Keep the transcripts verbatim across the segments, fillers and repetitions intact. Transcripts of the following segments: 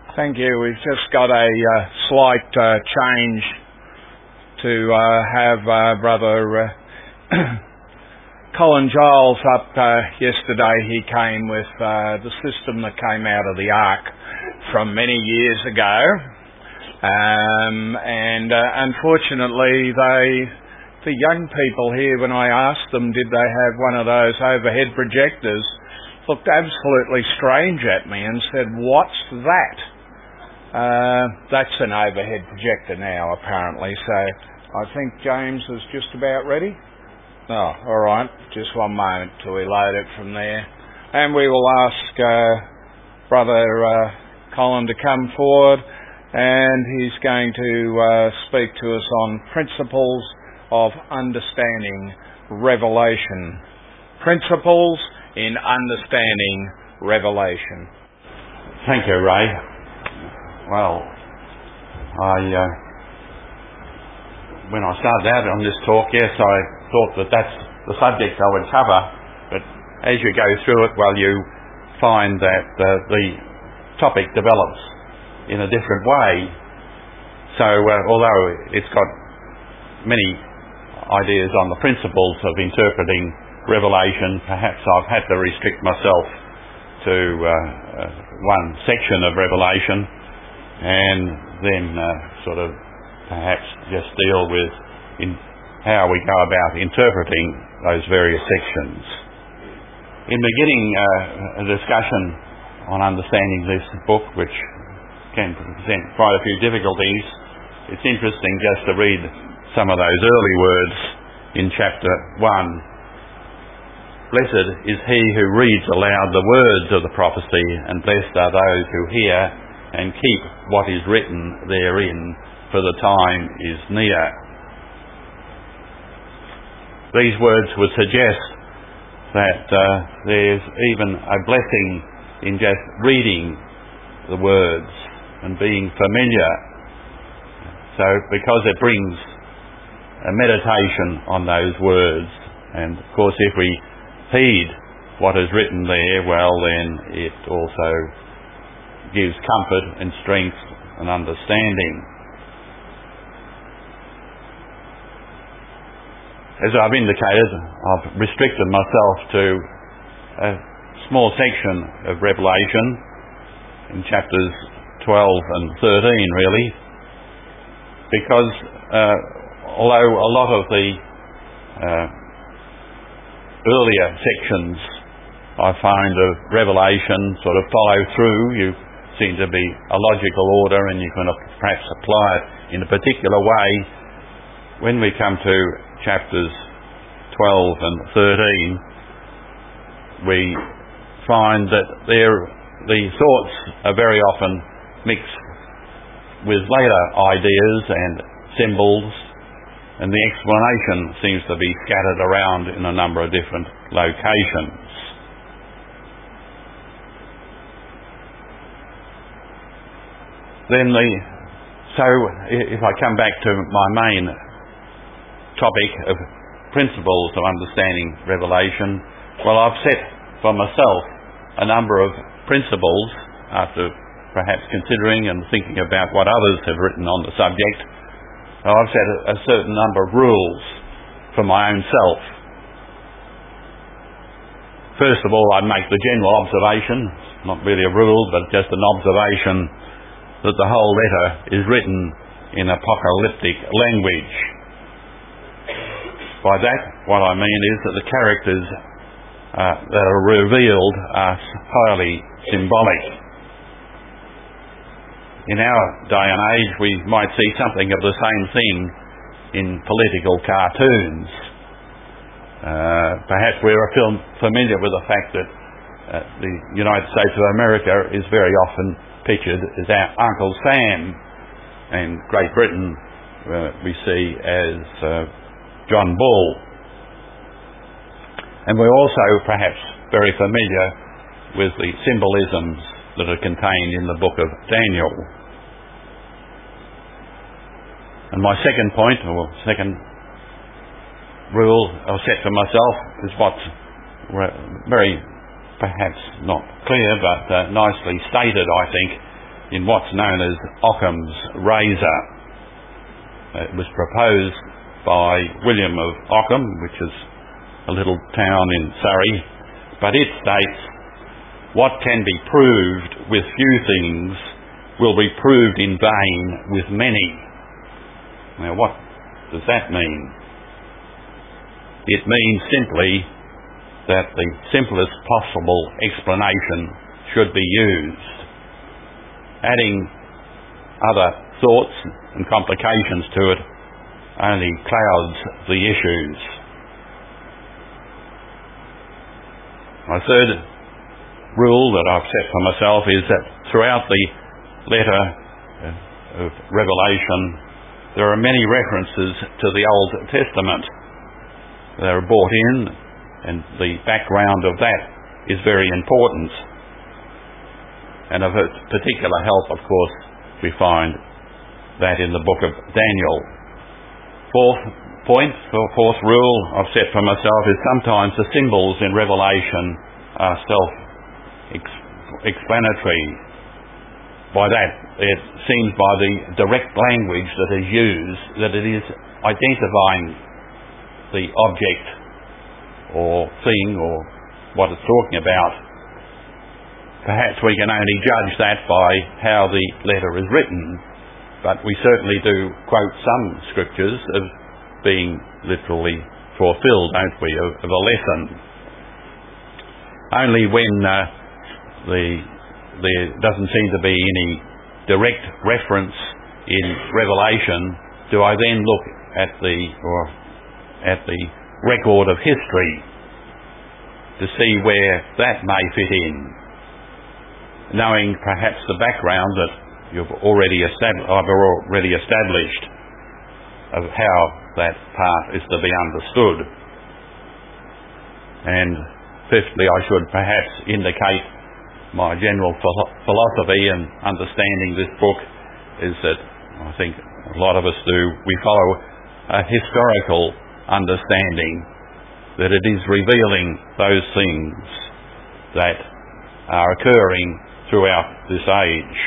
Thank you. We've just got a uh, slight uh, change to uh, have uh, Brother uh, Colin Giles up uh, yesterday. He came with uh, the system that came out of the Ark from many years ago. Um, and uh, unfortunately, they, the young people here, when I asked them did they have one of those overhead projectors, looked absolutely strange at me and said, "What's that?" Uh, that's an overhead projector now, apparently. So I think James is just about ready. Oh, all right. Just one moment till we load it from there. And we will ask uh, Brother uh, Colin to come forward, and he's going to uh, speak to us on principles of understanding Revelation. Principles in understanding Revelation. Thank you, Ray. Well, I uh, when I started out on this talk, yes, I thought that that's the subject I would cover, but as you go through it, well, you find that uh, the topic develops in a different way. So, uh, although it's got many ideas on the principles of interpreting Revelation, perhaps I've had to restrict myself to uh, uh, one section of Revelation, and then uh, sort of perhaps just deal with in how we go about interpreting those various sections. In beginning uh, a discussion on understanding this book, which can present quite a few difficulties, it's interesting just to read some of those early words in chapter one. Blessed is he who reads aloud the words of the prophecy, and blessed are those who hear and keep what is written therein, for the time is near. These words would suggest that uh, there's even a blessing in just reading the words and being familiar. So, because it brings a meditation on those words, and of course if we heed what is written there, well then it also gives comfort and strength and understanding. As I've indicated, I've restricted myself to a small section of Revelation in chapters twelve and thirteen, really, because uh, although a lot of the uh, earlier sections I find of Revelation sort of follow through, you seem to be a logical order, and you can perhaps apply it in a particular way. When we come to chapters twelve and thirteen, we find that there the thoughts are very often mixed with later ideas and symbols, and the explanation seems to be scattered around in a number of different locations. Then the so if I come back to my main topic of principles of understanding Revelation, well, I've set for myself a number of principles after perhaps considering and thinking about what others have written on the subject. I've set a, a certain number of rules for my own self. First of all, I make the general observation, not really a rule, but just an observation, that the whole letter is written in apocalyptic language. By that, what I mean is that the characters uh, that are revealed are highly symbolic. In our day and age, we might see something of the same thing in political cartoons. Uh, perhaps we're familiar with the fact that uh, the United States of America is very often pictured as our Uncle Sam, and Great Britain uh, we see as uh, John Bull. And we're also perhaps very familiar with the symbolisms that are contained in the book of Daniel. And my second point, or second rule I've set for myself, is what's very perhaps not clear, but uh, nicely stated, I think, in what's known as Occam's razor. It was proposed by William of Ockham, which is a little town in Surrey, but it states, what can be proved with few things will be proved in vain with many. Now, what does that mean? It means simply that the simplest possible explanation should be used. Adding other thoughts and complications to it only clouds the issues. My third rule that I've set for myself is that throughout the letter of Revelation there are many references to the Old Testament. They are brought in, and the background of that is very important. And of particular help, of course, we find that in the book of Daniel. Fourth point, or fourth rule I've set for myself is sometimes the symbols in Revelation are self-explanatory. By that, it seems by the direct language that is used that it is identifying the object or thing or what it's talking about. Perhaps we can only judge that by how the letter is written, but we certainly do quote some scriptures as being literally fulfilled, don't we, of, of a lesson. Only when uh, the, there doesn't seem to be any direct reference in Revelation do I then look at the or at the record of history to see where that may fit in, knowing perhaps the background that you've already established, I've already established of how that part is to be understood. And fifthly, I should perhaps indicate my general philo- philosophy and understanding this book is that I think a lot of us do, we follow a historical understanding that it is revealing those things that are occurring throughout this age.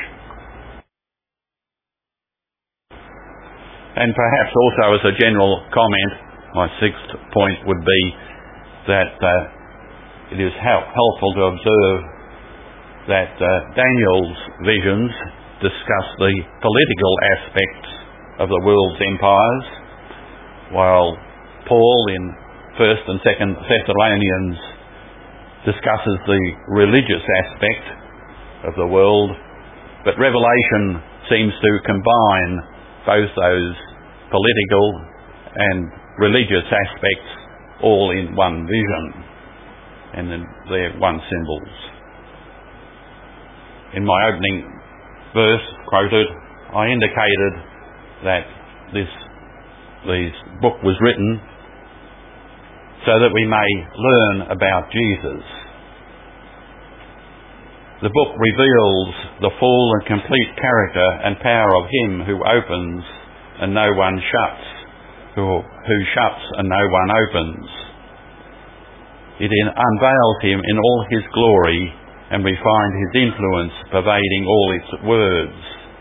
And perhaps also as a general comment, my sixth point would be that uh, it is help, helpful to observe that uh, Daniel's visions discuss the political aspects of the world's empires, while Paul in First and Second Thessalonians discusses the religious aspect of the world, but Revelation seems to combine both those political and religious aspects all in one vision, and then they're one symbols. In my opening verse quoted, I indicated that this, this book was written so that we may learn about Jesus. The book reveals the full and complete character and power of him who opens and no one shuts, who, who shuts and no one opens. It unveils him in all his glory, and we find his influence pervading all its words.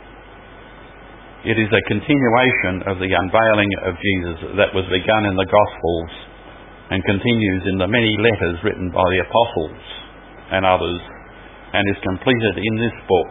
It is a continuation of the unveiling of Jesus that was begun in the Gospels and continues in the many letters written by the apostles and others, and is completed in this book.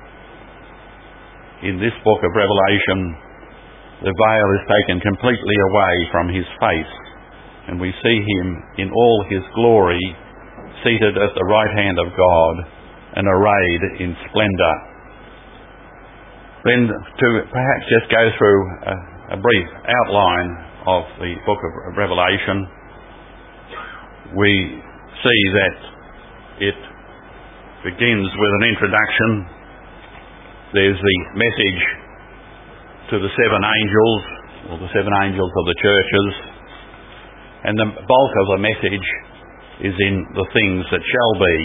In this book of Revelation, the veil is taken completely away from his face, and we see him in all his glory, seated at the right hand of God and arrayed in splendour. Then to perhaps just go through a, a brief outline of the book of Revelation, we see that it begins with an introduction. There's the message to the seven angels, or the seven angels of the churches, and the bulk of the message is in the things that shall be.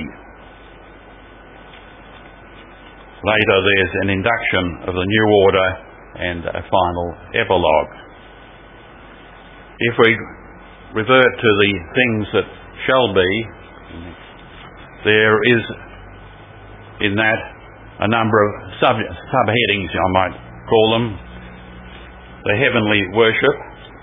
Later there's an induction of the new order and a final epilogue. If we revert to the things that shall be, there is in that a number of sub subheadings, I might call them. The heavenly worship,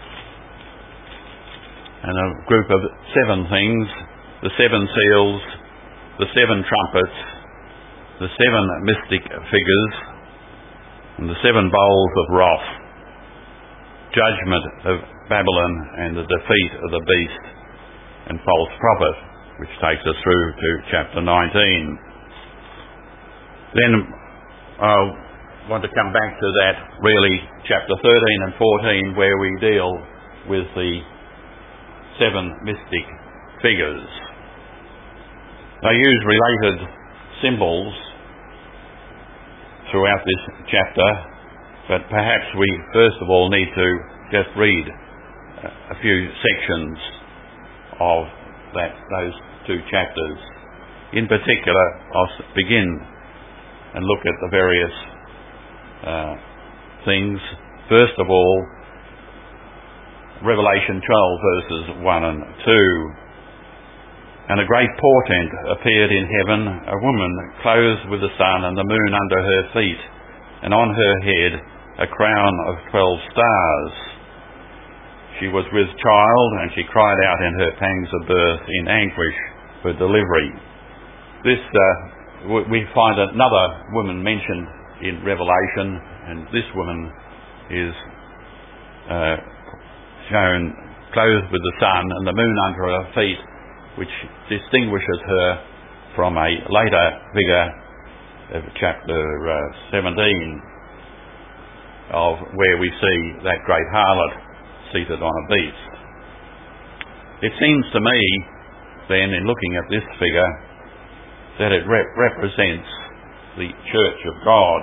and a group of seven things, the seven seals, the seven trumpets, the seven mystic figures, and the seven bowls of wrath, judgment of Babylon and the defeat of the beast and false prophet, which takes us through to chapter nineteen. Then I want to come back to that, really, chapter thirteen and fourteen, where we deal with the seven mystic figures. They use related symbols throughout this chapter, but perhaps we first of all need to just read a few sections of that those two chapters. In particular, I'll begin and look at the various uh, things. First of all, Revelation twelve verses one and two. And a great portent appeared in heaven, a woman clothed with the sun and the moon under her feet, and on her head a crown of twelve stars. She was with child, and she cried out in her pangs of birth in anguish for delivery. This, uh, we find another woman mentioned in Revelation, and this woman is uh, shown clothed with the sun and the moon under her feet, which distinguishes her from a later figure of chapter uh, seventeen, of where we see that great harlot seated on a beast. It seems to me, then, in looking at this figure, that it rep- represents the Church of God.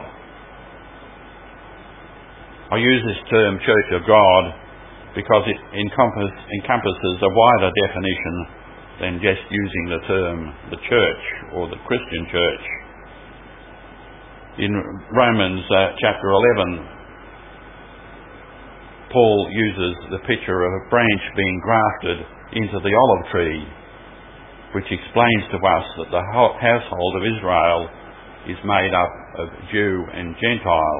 I use this term Church of God because it encompass, encompasses a wider definition than just using the term the church or the Christian church. In Romans uh, chapter eleven, Paul uses the picture of a branch being grafted into the olive tree, which explains to us that the household of Israel is made up of Jew and Gentile.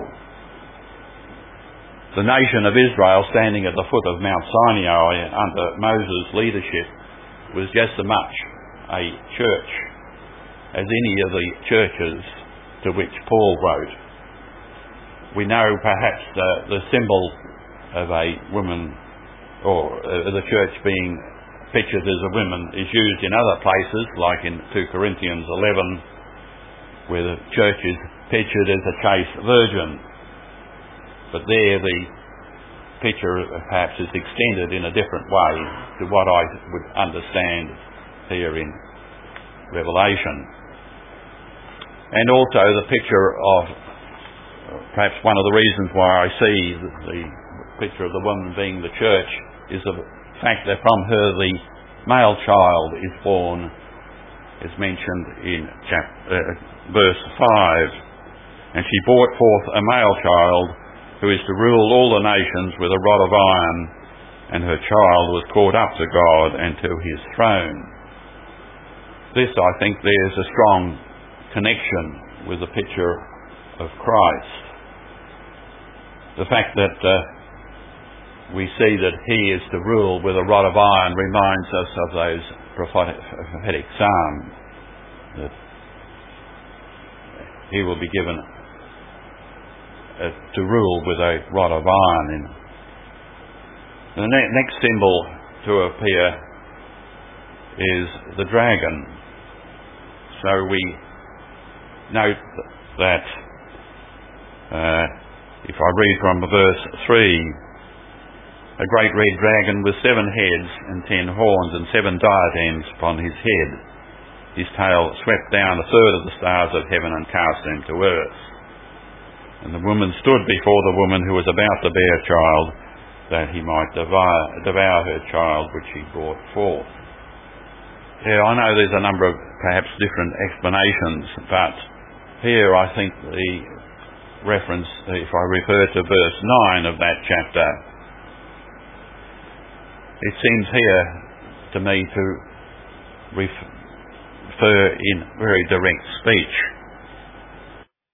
The nation of Israel, standing at the foot of Mount Sinai under Moses' leadership, was just as much a church as any of the churches to which Paul wrote. We know perhaps the, the symbol of a woman, or uh, the church being pictured as a woman, is used in other places, like in two Corinthians eleven, where the church is pictured as a chaste virgin. But there the picture perhaps is extended in a different way to what I would understand here in Revelation. And also the picture of, perhaps one of the reasons why I see the, the picture of the woman being the church is the fact that from her the male child is born, is mentioned in chapter, uh, verse five. And she brought forth a male child who is to rule all the nations with a rod of iron, and her child was caught up to God and to his throne. This, I think, there's a strong connection with the picture of Christ. The fact that uh, we see that he is to rule with a rod of iron reminds us of those prophetic psalms, that he will be given Uh, to rule with a rod of iron. In the ne- next symbol to appear is the dragon. So we note that uh, if I read from verse three, a great red dragon with seven heads and ten horns and seven diadems upon his head. His tail swept down a third of the stars of heaven and cast them to earth. And the woman stood before the woman who was about to bear a child, that he might devour, devour her child which he brought forth. Yeah, I know there's a number of perhaps different explanations, but here I think the reference, if I refer to verse nine of that chapter, it seems here to me to refer in very direct speech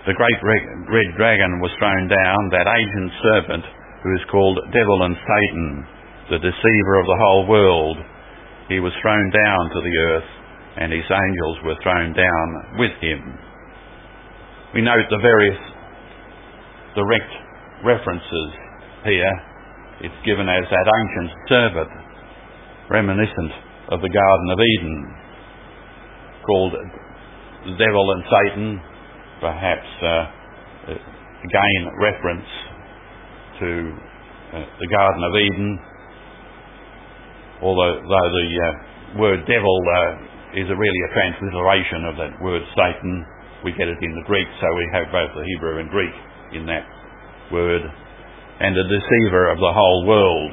the great red dragon was thrown down, that ancient serpent who is called Devil and Satan, the deceiver of the whole world. He was thrown down to the earth, and his angels were thrown down with him. We note the various direct references here. It's given as that ancient serpent, reminiscent of the Garden of Eden, called the Devil and Satan, perhaps uh, again reference to uh, the Garden of Eden, although though the uh, word devil uh, is a really a transliteration of that word Satan. We get it in the Greek, so we have both the Hebrew and Greek in that word, and a deceiver of the whole world.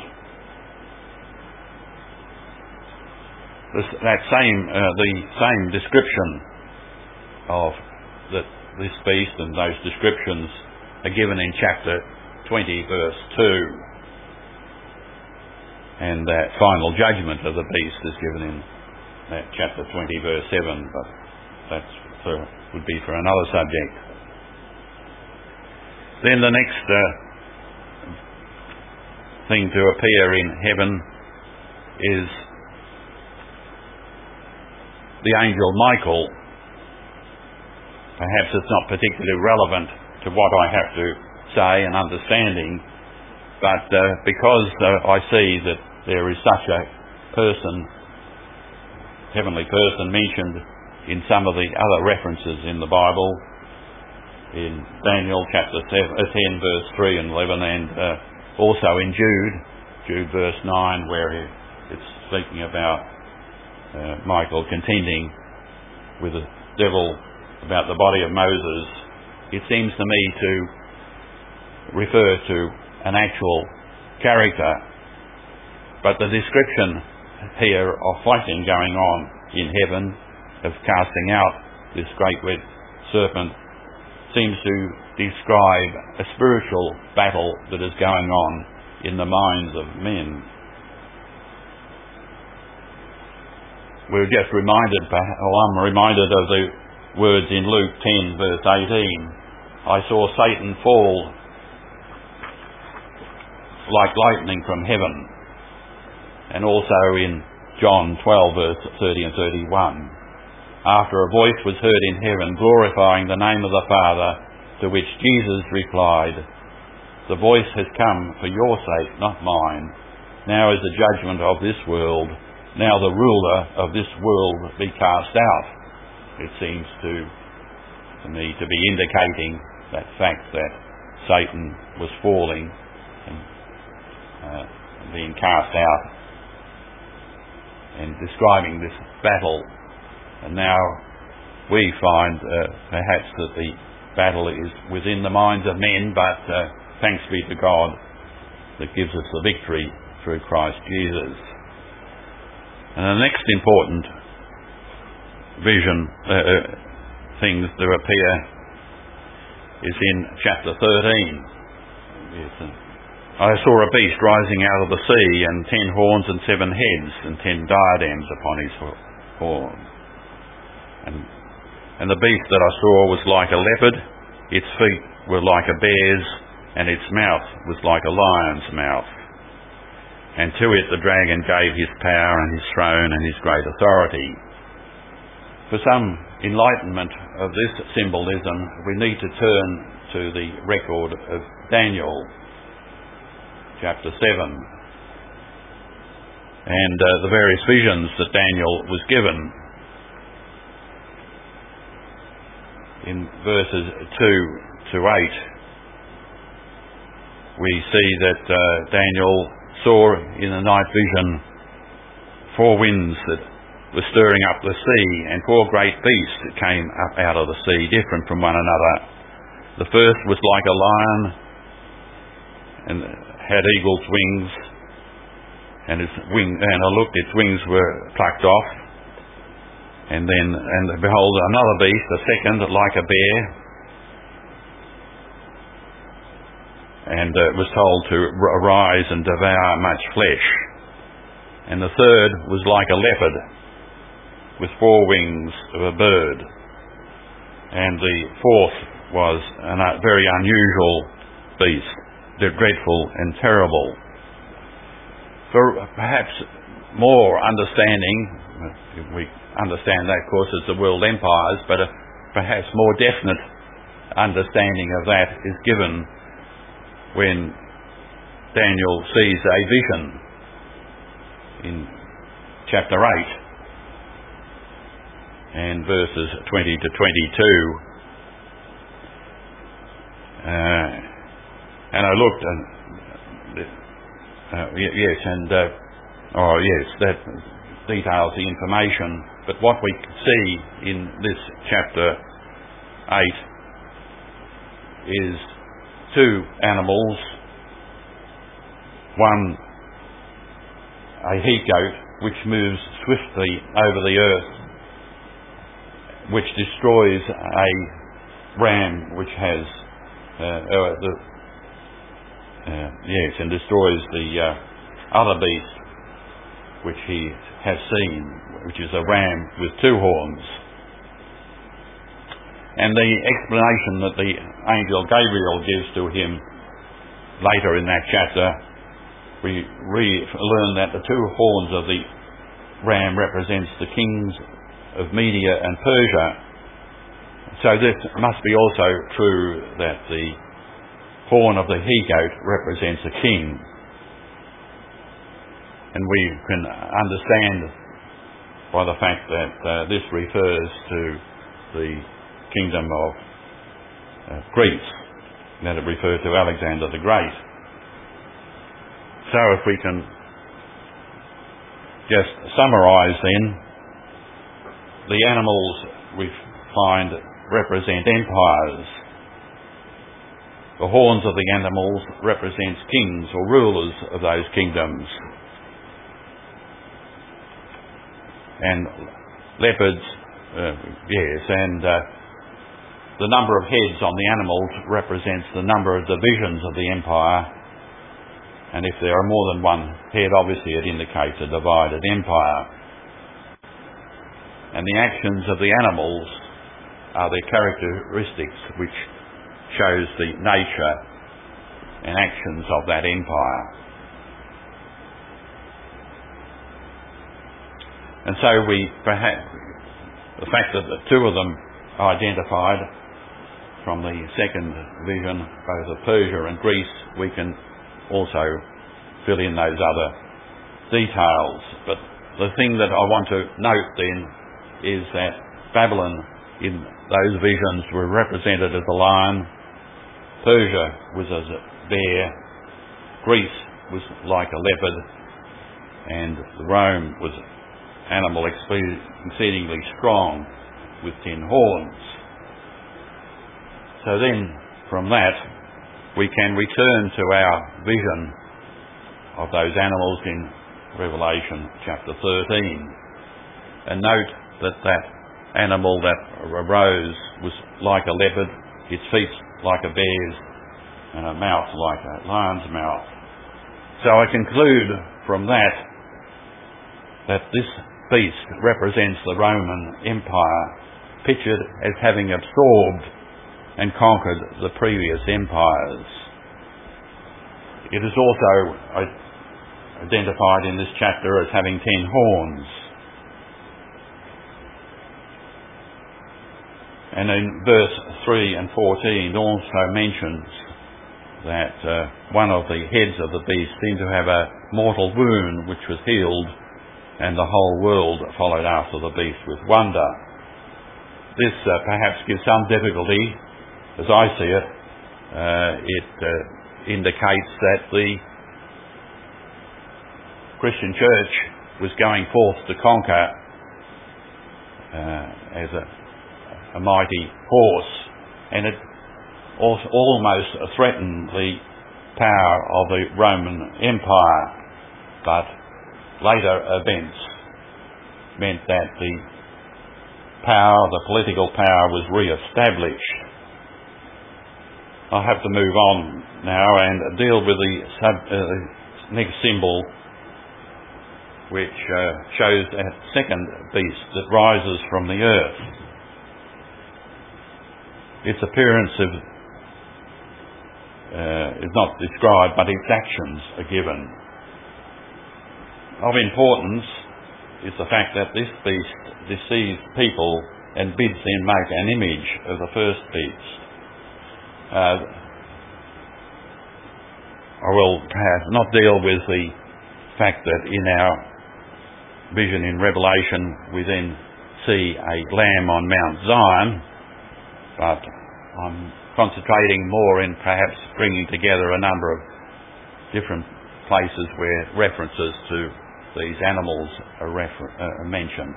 This, that same, uh, the same description of the, this beast and those descriptions are given in chapter twenty, verse two, and that final judgment of the beast is given in that chapter twenty, verse seven. But that's for, would be for another subject. Then the next uh, thing to appear in heaven is the angel Michael. Perhaps it's not particularly relevant to what I have to say and understanding, but uh, because uh, I see that there is such a person, heavenly person, mentioned in some of the other references in the Bible, in Daniel chapter ten, verse three and eleven, and uh, also in Jude, Jude verse nine, where it's speaking about uh, Michael contending with the devil about the body of Moses. It seems to me to refer to an actual character, but the description here of fighting going on in heaven, of casting out this great red serpent, seems to describe a spiritual battle that is going on in the minds of men. We're just reminded, or I'm reminded of the words in Luke ten, verse eighteen. I saw Satan fall like lightning from heaven. And also in John twelve, verse thirty and thirty-one. After a voice was heard in heaven, glorifying the name of the Father, to which Jesus replied, the voice has come for your sake, not mine. Now is the judgment of this world. Now the ruler of this world be cast out. It seems to, to me to be indicating that fact that Satan was falling and uh, being cast out, and describing this battle. And now we find uh, perhaps that the battle is within the minds of men, but uh, thanks be to God that gives us the victory through Christ Jesus. And the next important vision, uh, uh, things that appear, is in chapter thirteen. Yes, I saw a beast rising out of the sea, and ten horns and seven heads, and ten diadems upon his horns. And, and the beast that I saw was like a leopard, its feet were like a bear's, and its mouth was like a lion's mouth. And to it the dragon gave his power and his throne and his great authority. For some enlightenment of this symbolism, we need to turn to the record of Daniel, chapter seven, and uh, the various visions that Daniel was given. In verses two to eight, we see that uh, Daniel saw in the night vision four winds that were stirring up the sea, and four great beasts that came up out of the sea, different from one another. The first was like a lion, and had eagle's wings, and its wing, and I looked, its wings were plucked off. And then, and behold, another beast, a second, like a bear, and uh, was told to arise and devour much flesh. And the third was like a leopard, with four wings of a bird. And the fourth was a very unusual beast, dreadful and terrible. For perhaps more understanding, we understand that, of course, as the world empires, but a perhaps more definite understanding of that is given when Daniel sees a vision in chapter eight and verses twenty to twenty-two. Uh, and I looked and uh, yes, and uh, oh yes, that details the information. But what we see in this chapter eight is two animals, one a he-goat which moves swiftly over the earth, which destroys a ram which has uh, uh, the uh, yes, and destroys the uh, other beast which he has seen, which is a ram with two horns. And the explanation that the angel Gabriel gives to him later in that chapter, we re- learn that the two horns of the ram represents the kings of Media and Persia. So this must be also true that the horn of the he-goat represents a king. And we can understand by the fact that uh, this refers to the kingdom of uh, Greece, that it refers to Alexander the Great. So if we can just summarise then, the animals we find represent empires. The horns of the animals represent kings or rulers of those kingdoms. And leopards, uh, yes, and uh, the number of heads on the animals represents the number of divisions of the empire. And if there are more than one head, obviously it indicates a divided empire. And the actions of the animals are their characteristics, which shows the nature and actions of that empire. And so we perhaps, the fact that the two of them are identified from the second vision, both of Persia and Greece, we can also fill in those other details. But the thing that I want to note then is that Babylon in those visions were represented as a lion, Persia was as a bear, Greece was like a leopard, and Rome was animal exceedingly strong with ten horns. So then from that we can return to our vision of those animals in Revelation chapter thirteen and note that that animal that arose was like a leopard, its feet like a bear's, and a mouth like a lion's mouth. So I conclude from that that this beast represents the Roman Empire, pictured as having absorbed and conquered the previous empires. It is also identified in this chapter as having ten horns. And in verse three and fourteen also mentions that uh, one of the heads of the beast seemed to have a mortal wound which was healed, and the whole world followed after the beast with wonder. This uh, perhaps gives some difficulty, as I see it. Uh, it uh, indicates that the Christian church was going forth to conquer uh, as a, a mighty force, and it also almost threatened the power of the Roman Empire, but later events meant that the power, the political power, was re-established. I'll have to move on now and deal with the sub, uh, next symbol, which uh, shows that second beast that rises from the earth. its appearance of, uh, is not described, but its actions are given. Of importance is the fact that this beast deceives people and bids them make an image of the first beast. Uh, I will perhaps not deal with the fact that in our vision in Revelation we then see a lamb on Mount Zion, but I'm concentrating more in perhaps bringing together a number of different places where references to these animals are, refer- uh, are mentioned.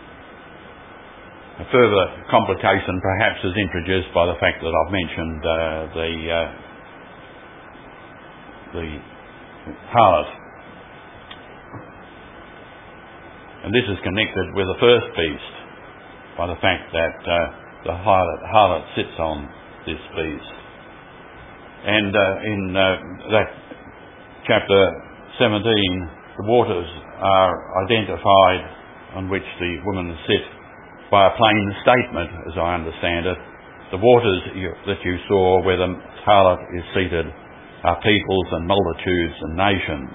A further complication perhaps is introduced by the fact that I've mentioned uh, the uh, the harlot. And this is connected with the first beast by the fact that uh, the harlot, harlot sits on this beast. And uh, in uh, that chapter seventeen, the waters are identified on which the women sit by a plain statement, as I understand it. The waters you, that you saw where the harlot is seated are peoples and multitudes and nations.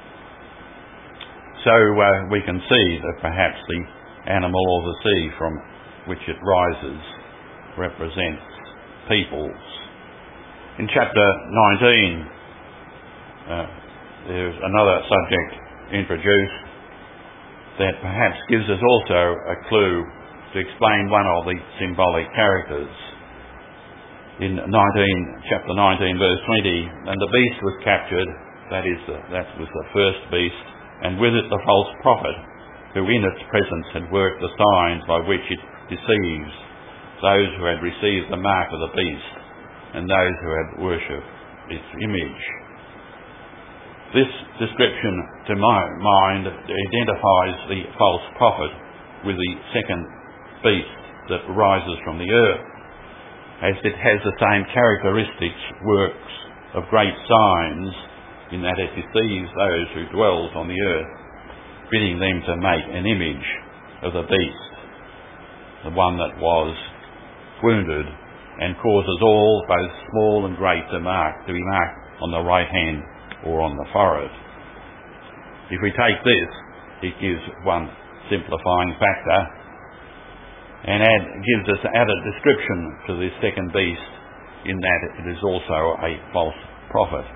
So uh, we can see that perhaps the animal or the sea from which it rises represents peoples. In chapter nineteen, uh, there's another subject introduced that perhaps gives us also a clue to explain one of the symbolic characters. In nineteen, chapter nineteen, verse twenty, and the beast was captured, that is, the, that was the first beast, and with it the false prophet, who in its presence had worked the signs by which it deceives those who had received the mark of the beast and those who had worshipped its image. This description, to my mind, identifies the false prophet with the second beast that rises from the earth, as it has the same characteristics, works of great signs, in that it deceives those who dwells on the earth, bidding them to make an image of the beast, the one that was wounded, and causes all, both small and great, to mark to be marked on the right hand or on the forehead. If we take this, it gives one simplifying factor, and add, gives us added description to this second beast, in that it is also a false prophet.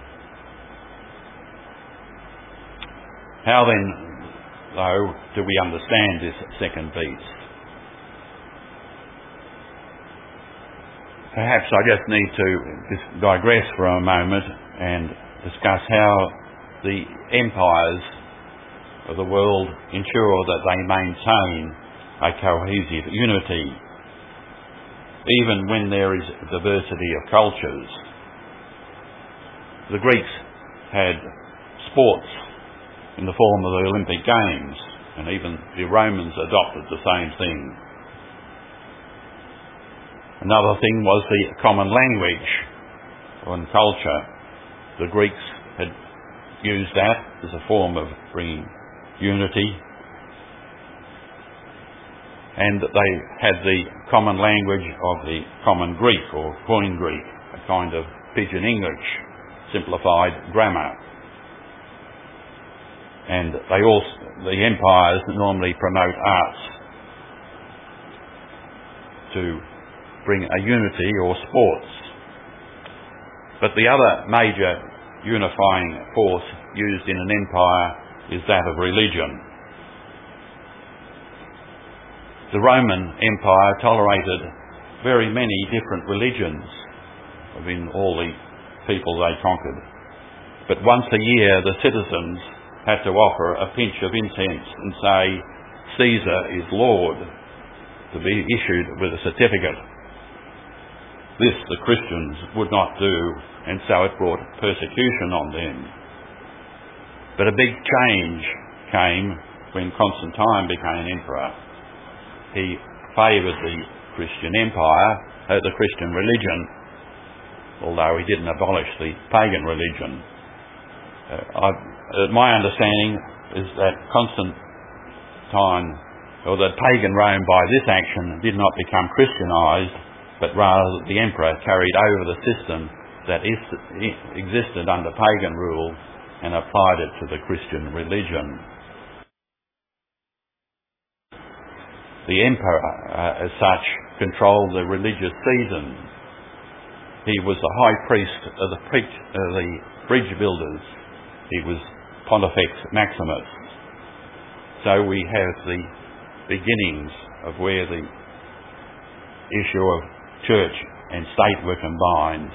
How then, though, do we understand this second beast? Perhaps I just need to digress for a moment and discuss how the empires of the world ensure that they maintain a cohesive unity, even when there is diversity of cultures. The Greeks had sports in the form of the Olympic Games, and even the Romans adopted the same thing. Another thing was the common language and culture. The Greeks had used that as a form of bringing unity, and they had the common language of the common Greek or Koine Greek, a kind of pidgin English, simplified grammar. And they also, the empires normally promote arts to bring a unity, or sports. But the other major unifying force used in an empire is that of religion. The Roman Empire tolerated very many different religions within all the people they conquered. But once a year the citizens had to offer a pinch of incense and say, "Caesar is Lord," to be issued with a certificate. This the Christians would not do, and so it brought persecution on them. But a big change came when Constantine became emperor. He favoured the Christian empire, uh, the Christian religion, although he didn't abolish the pagan religion. Uh, I, uh, my understanding is that Constantine, or that pagan Rome by this action, did not become Christianised, but rather that the emperor carried over the system that is, existed under pagan rule and applied it to the Christian religion. The emperor, uh, as such, controlled the religious seasons. He was the high priest of the, pre- uh, the bridge builders. He was Pontifex Maximus. So we have the beginnings of where the issue of church and state were combined.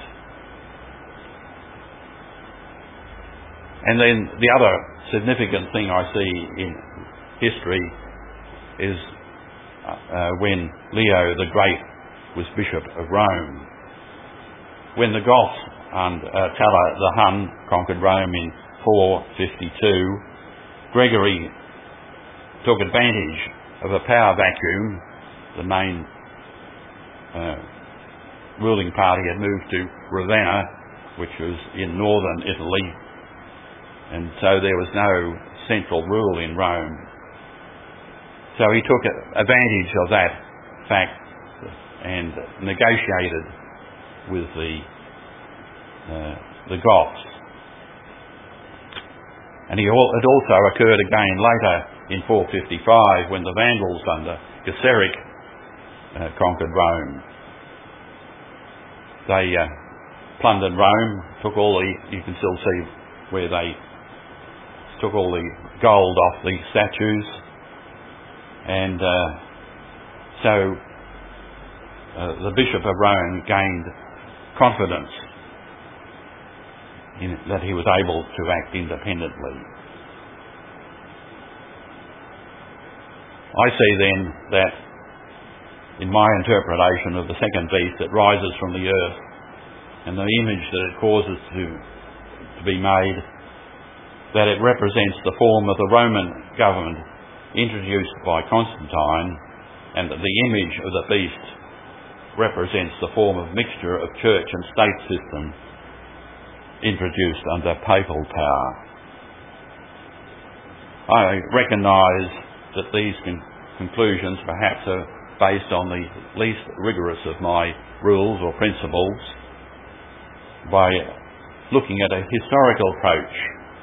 And then the other significant thing I see in history is uh, when Leo the Great was Bishop of Rome. When the Goths and uh, Attila the Hun conquered Rome in four fifty-two, Gregory took advantage of a power vacuum. The main uh, ruling party had moved to Ravenna, which was in northern Italy, and so there was no central rule in Rome. So he took advantage of that fact and negotiated with the uh, the Goths. And he, it also occurred again later in four fifty-five when the Vandals under Gesseric uh, conquered Rome. They uh, plundered Rome, took all the, you can still see where they took all the gold off the statues, and uh, so uh, the Bishop of Rome gained confidence in that he was able to act independently. I see then that in my interpretation of the second beast that rises from the earth and the image that it causes to, to be made, that it represents the form of the Roman government introduced by Constantine, and that the image of the beast represents the form of mixture of church and state system introduced under papal power. I recognise that these con- conclusions perhaps are based on the least rigorous of my rules or principles. By looking at a historical approach,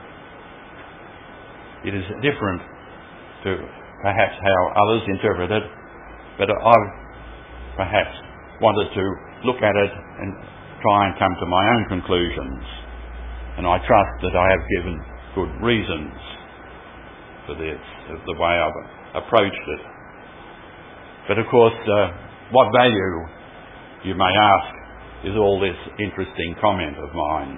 it is different to perhaps how others interpret it, but I've perhaps wanted to look at it and try and come to my own conclusions, and I trust that I have given good reasons for this, the way I've approached it. But of course, uh, what value, you may ask, is all this interesting comment of mine?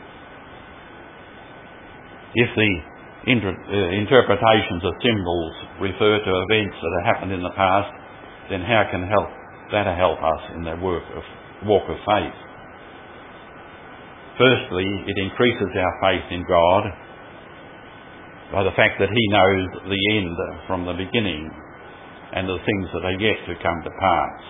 If the inter- uh, interpretations of symbols refer to events that have happened in the past, then how can help that help us in the work of walk of faith? Firstly, it increases our faith in God by the fact that He knows the end from the beginning and the things that are yet to come to pass.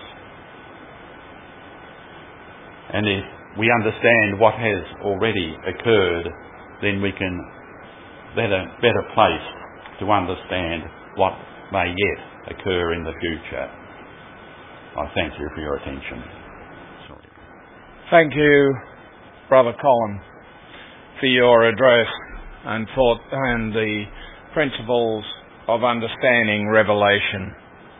And if we understand what has already occurred, then we can better better placed to understand what may yet occur in the future. I thank you for your attention. Sorry. Thank you, Brother Colin, for your address and thought and the principles of understanding Revelation.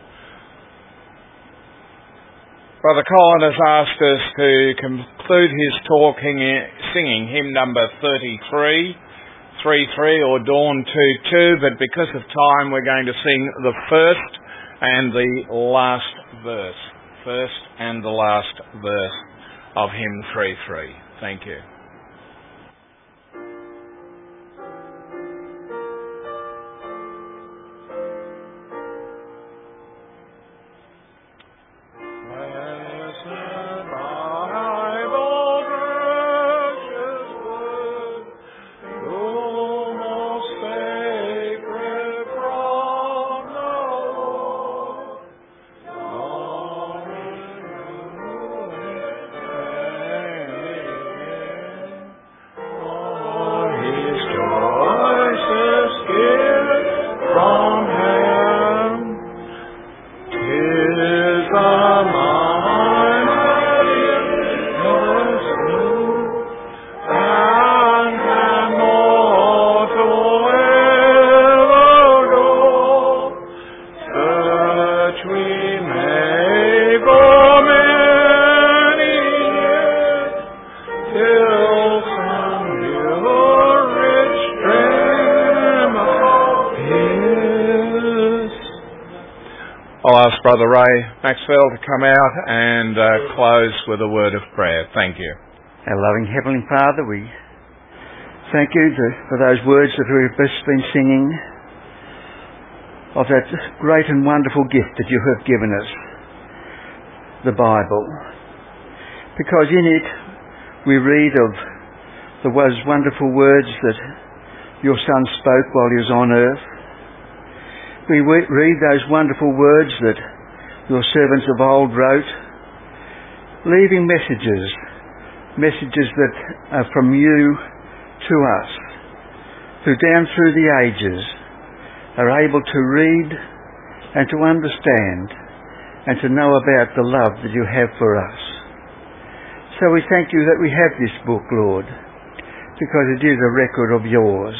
Brother Colin has asked us to conclude his talk singing hymn number thirty-three, three-three, or Dawn two-two, but because of time we're going to sing the first and the last verse. First and the last verse of hymn three-three. Thank you. Brother Ray Maxwell to come out and uh, close with a word of prayer. Thank you. Our loving Heavenly Father, we thank you for those words that we've just been singing of that great and wonderful gift that you have given us, the Bible. Because in it we read of the those wonderful words that your Son spoke while he was on earth. We read those wonderful words that your servants of old wrote, leaving messages, messages that are from you to us, who down through the ages are able to read and to understand and to know about the love that you have for us. So we thank you that we have this book, Lord, because it is a record of yours.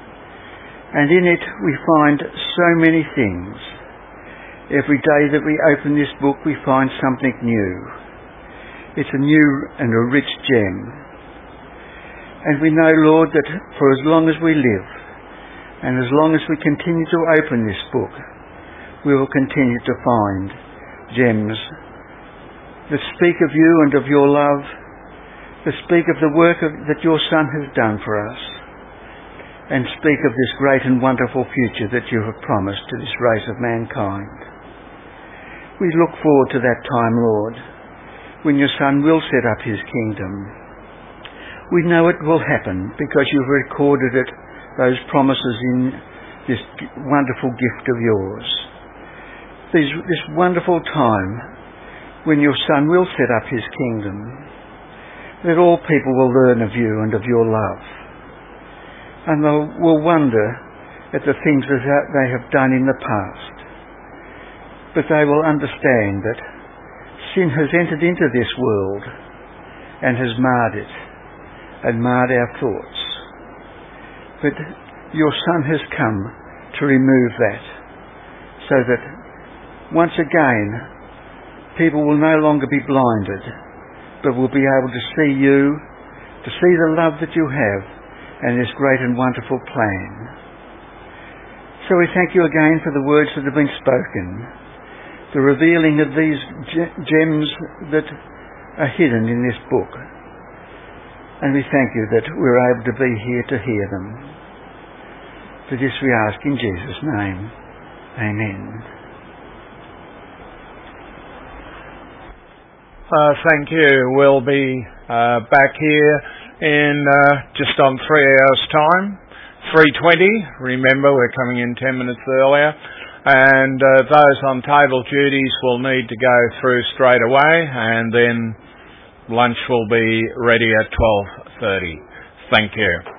And in it we find so many things. Every day that we open this book we find something new. It's a new and a rich gem. And we know, Lord, that for as long as we live, and as long as we continue to open this book, we will continue to find gems that speak of you and of your love, that speak of the work of, that your Son has done for us, and speak of this great and wonderful future that you have promised to this race of mankind. We look forward to that time, Lord, when your Son will set up his kingdom. We know it will happen because you've recorded it, those promises in this wonderful gift of yours. This, this wonderful time when your Son will set up his kingdom, that all people will learn of you and of your love. And they will wonder at the things that they have done in the past. But they will understand that sin has entered into this world and has marred it and marred our thoughts. But your Son has come to remove that, so that once again people will no longer be blinded, but will be able to see you, to see the love that you have and this great and wonderful plan. So we thank you again for the words that have been spoken, the revealing of these gems that are hidden in this book. And we thank you that we're able to be here to hear them. For this we ask in Jesus' name. Amen. Uh, thank you. We'll be uh, back here in uh, just on three hours' time, three twenty. Remember, we're coming in ten minutes earlier. And uh, those on table duties will need to go through straight away, and then lunch will be ready at twelve thirty. Thank you.